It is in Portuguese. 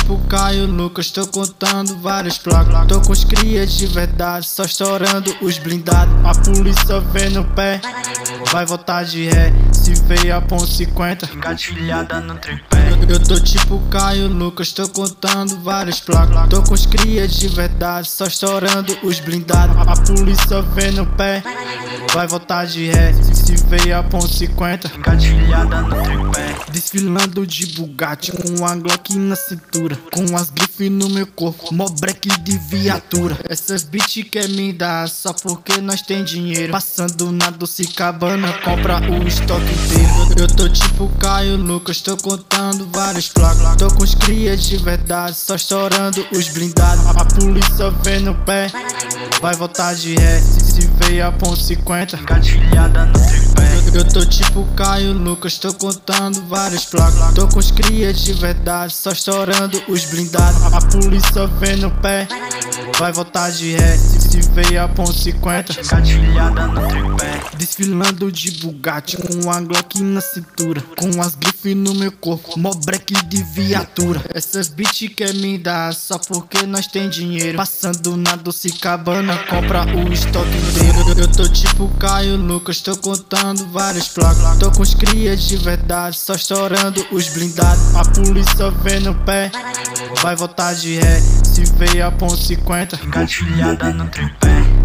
tipo Caio Lucas, tô contando várias placas. Tô com os crias de verdade, só estourando os blindados. A polícia vê no pé, vai voltar de ré. Se veio a ponto 50, engatilhada no tripé. Eu tô tipo Caio Lucas, tô contando várias placas. Tô com os crias de verdade, só estourando os blindados. A polícia vê no pé, vai voltar de ré. Se veio a ponto 50, engatilhada no tripé. Desfilando de Bugatti com a Glock na cintura, com as grifes no meu corpo, mó break de viatura. Essas bitch quer me dar só porque nós tem dinheiro. Passando na Doce Cabana, compra o estoque inteiro. Eu tô tipo Caio Lucas, tô contando várias placas. Tô com os crias de verdade, só estourando os blindados. A polícia vê no pé, vai voltar de ré. Se veio a ponto 50, engatilhada no tripé. Eu tô tipo Caio Lucas, tô contando várias placas. Tô com os crias de verdade, só estourando os blindados. A polícia vê no pé, vai voltar de ré. Se veio a ponto 50, engatilhada no tripé. Desfilando de Bugatti com a Glock na cintura, com as grifes no meu corpo, mó break de viatura. Essas bitch quer me dar só porque nós tem dinheiro. Passando na Doce Cabana, compra o estoque inteiro. Eu tô tipo Caio Lucas, tô contando várias placas. Tô com os crias de verdade, só estourando os blindados. A polícia vê no pé, vai voltar de ré. Se veio a ponto 50, engatilhada no tripé.